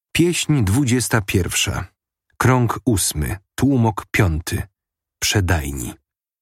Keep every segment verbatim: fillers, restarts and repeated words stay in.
Pieśń dwudziesta pierwsza. Krąg ósmy. Tłumok piąty. Przedajni.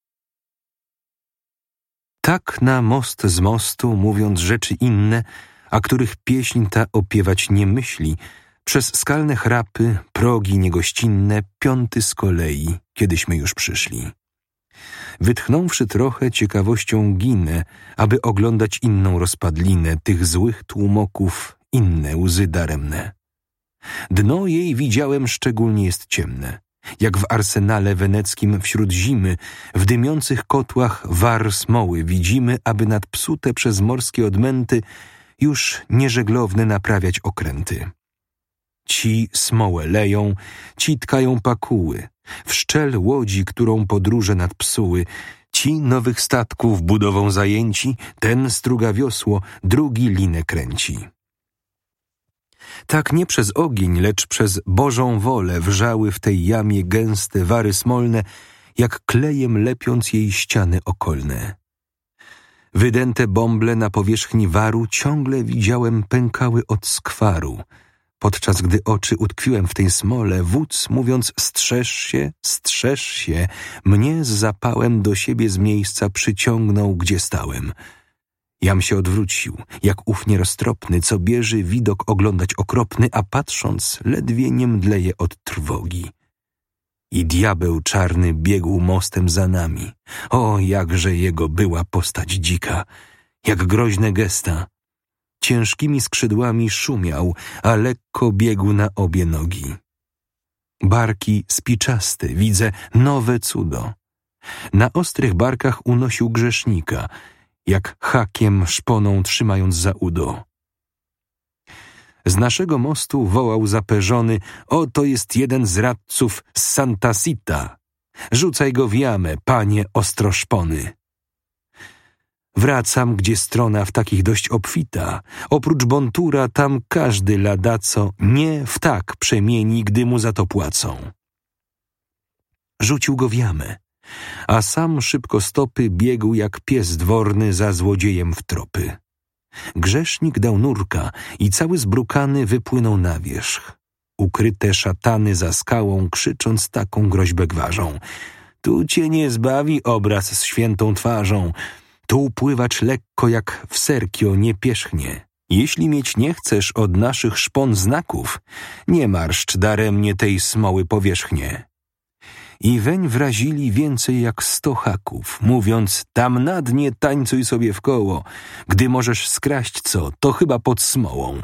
Tak na most z mostu, mówiąc rzeczy inne, a których pieśń ta opiewać nie myśli, przez skalne chrapy, progi niegościnne, piąty z kolei, kiedyśmy już przyszli. Wytchnąwszy trochę, ciekawością ginę, aby oglądać inną rozpadlinę tych złych tłumoków, inne łzy daremne. Dno jej widziałem szczególnie jest ciemne, jak w arsenale weneckim wśród zimy, w dymiących kotłach war smoły widzimy, aby nadpsute przez morskie odmęty już nieżeglowne naprawiać okręty. Ci smołę leją, ci tkają pakuły, w szczel łodzi, którą podróże nadpsuły, ci nowych statków budową zajęci, ten struga wiosło, drugi linę kręci. Tak nie przez ogień, lecz przez Bożą wolę wrzały w tej jamie gęste wary smolne, jak klejem lepiąc jej ściany okolne. Wydęte bąble na powierzchni waru ciągle widziałem pękały od skwaru, podczas gdy oczy utkwiłem w tej smole, wódz mówiąc strzeż się, strzeż się, mnie z zapałem do siebie z miejsca przyciągnął, gdzie stałem. Jam się odwrócił, jak ów nieroztropny, co bierze widok oglądać okropny, a patrząc ledwie nie mdleje od trwogi. I diabeł czarny biegł mostem za nami. O, jakże jego była postać dzika, jak groźne gesta. Ciężkimi skrzydłami szumiał, a lekko biegł na obie nogi. Barki spiczaste, widzę nowe cudo. Na ostrych barkach unosił grzesznika, jak hakiem szponą trzymając za udo. Z naszego mostu wołał zaperzony: o, to jest jeden z radców z Santa Sita. Rzucaj go w jamę, panie ostroszpony. Wracam, gdzie strona w takich dość obfita. Oprócz bontura tam każdy ladaco nie w tak przemieni, gdy mu za to płacą. Rzucił go w jamę, a sam szybko stopy biegł jak pies dworny za złodziejem w tropy. Grzesznik dał nurka i cały zbrukany wypłynął na wierzch. Ukryte szatany za skałą, krzycząc taką groźbę gwarzą: tu cię nie zbawi obraz z świętą twarzą, tu pływacz lekko jak w serkio nie pierzchnie. Jeśli mieć nie chcesz od naszych szpon znaków, nie marszcz daremnie tej smoły powierzchnie. I weń wrazili więcej jak sto haków, mówiąc: tam na dnie tańcuj sobie w koło, gdy możesz skraść co, to chyba pod smołą.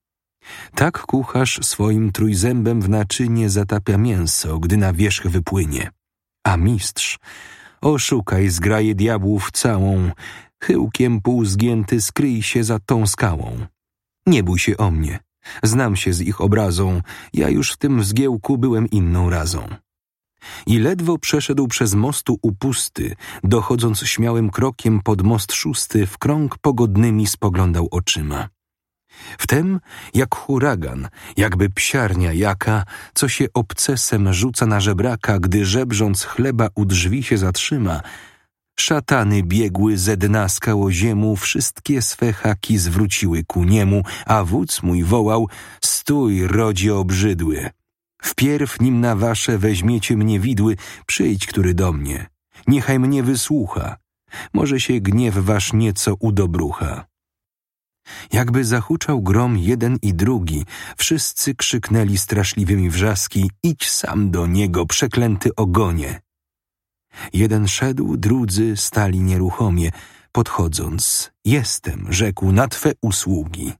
Tak kucharz swoim trójzębem w naczynie zatapia mięso, gdy na wierzch wypłynie. A mistrz: oszukaj zgraję diabłów całą, chyłkiem półzgięty skryj się za tą skałą. Nie bój się o mnie, znam się z ich obrazą, ja już w tym zgiełku byłem inną razą. I ledwo przeszedł przez mostu upusty, dochodząc śmiałym krokiem pod most szósty, w krąg pogodnymi spoglądał oczyma. Wtem, jak huragan, jakby psiarnia jaka, co się obcesem rzuca na żebraka, gdy żebrząc chleba u drzwi się zatrzyma, szatany biegły ze dna skałoziemu, wszystkie swe haki zwróciły ku niemu, a wódz mój wołał: stój, rodzie obrzydły! Wpierw nim na wasze weźmiecie mnie widły, przyjdź który do mnie, niechaj mnie wysłucha, może się gniew wasz nieco udobrucha. Jakby zahuczał grom jeden i drugi, wszyscy krzyknęli straszliwymi wrzaski: idź sam do niego, przeklęty ogonie. Jeden szedł, drudzy stali nieruchomie, podchodząc: jestem, rzekł, na twe usługi.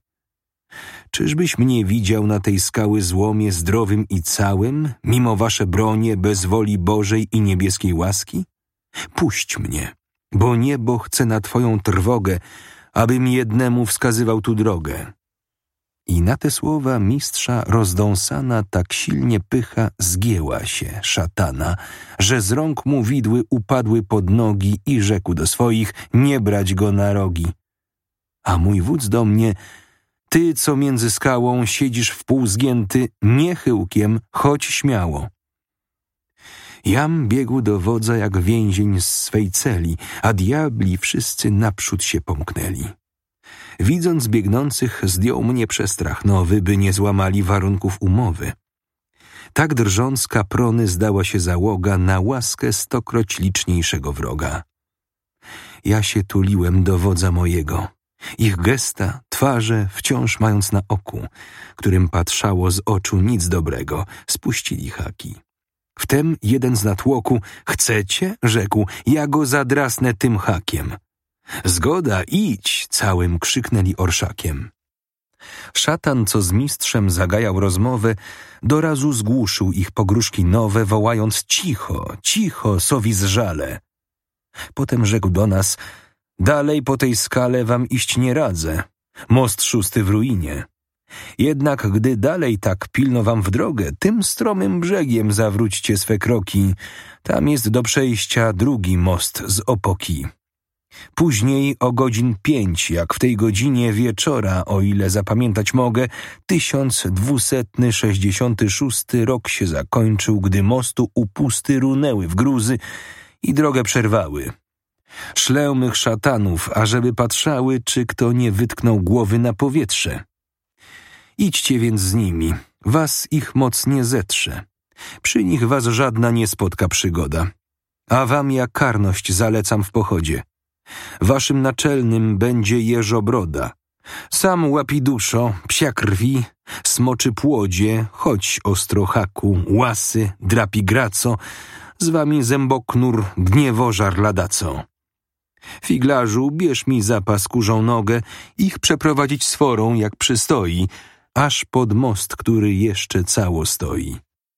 Czyżbyś mnie widział na tej skały złomie zdrowym i całym, mimo wasze bronie, bez woli Bożej i niebieskiej łaski? Puść mnie, bo niebo chce na twoją trwogę, abym jednemu wskazywał tu drogę. I na te słowa mistrza rozdąsana tak silnie pycha zgięła się, szatana, że z rąk mu widły upadły pod nogi i rzekł do swoich: nie brać go na rogi. A mój wódz do mnie: ty, co między skałą siedzisz wpół zgięty, nie chyłkiem, chodź śmiało. Jam biegł do wodza jak więzień z swej celi, a diabli wszyscy naprzód się pomknęli. Widząc biegnących, zdjął mnie przestrach nowy, by nie złamali warunków umowy. Tak drżąc z kaprony zdała się załoga na łaskę stokroć liczniejszego wroga. Ja się tuliłem do wodza mojego. Ich gesta, twarze, wciąż mając na oku, którym patrzało z oczu nic dobrego, spuścili haki. Wtem jeden z natłoku: „Chcecie?” rzekł, „ja go zadrasnę tym hakiem”. „Zgoda, idź!” całym krzyknęli orszakiem. Szatan, co z mistrzem zagajał rozmowę, dorazu zgłuszył ich pogróżki nowe, wołając: „Cicho, cicho, sowi zżale!” Potem rzekł do nas: „Dalej po tej skale wam iść nie radzę. Most szósty w ruinie. Jednak gdy dalej tak pilno wam w drogę, tym stromym brzegiem zawróćcie swe kroki. Tam jest do przejścia drugi most z opoki. Później o godzin pięć, jak w tej godzinie wieczora, o ile zapamiętać mogę, tysiąc dwusetny sześćdziesiąty szósty rok się zakończył, gdy mostu upusty runęły w gruzy i drogę przerwały. Szlę mych szatanów, ażeby patrzały, czy kto nie wytknął głowy na powietrze. Idźcie więc z nimi, was ich moc nie zetrze. Przy nich was żadna nie spotka przygoda. A wam ja karność zalecam w pochodzie. Waszym naczelnym będzie Jeżobroda. Sam łapiduszo, psia krwi, smoczy płodzie, chodź ostrohaku, łasy, drapigraco, z wami zęboknur, gniewożar ladaco. Figlarzu, bierz mi zapas kurzą nogę, ich przeprowadzić sforą, jak przystoi, aż pod most, który jeszcze cało stoi.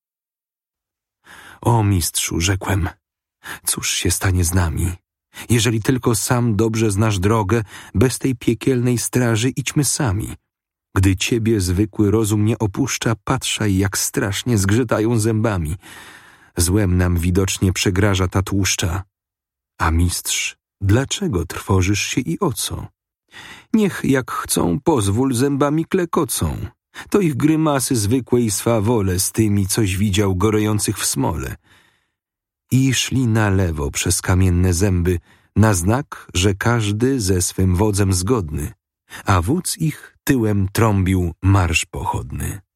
O mistrzu, rzekłem, cóż się stanie z nami? Jeżeli tylko sam dobrze znasz drogę, bez tej piekielnej straży idźmy sami. Gdy ciebie zwykły rozum nie opuszcza, patrzaj, jak strasznie zgrzytają zębami. Złem nam widocznie przegraża ta tłuszcza. A mistrz, dlaczego trwożysz się i o co? Niech jak chcą, pozwól, zębami klekocą. To ich grymasy zwykłe i swawole z tymi, coś widział, gorejących w smole. I szli na lewo przez kamienne zęby, na znak, że każdy ze swym wodzem zgodny, a wódz ich tyłem trąbił marsz pochodny.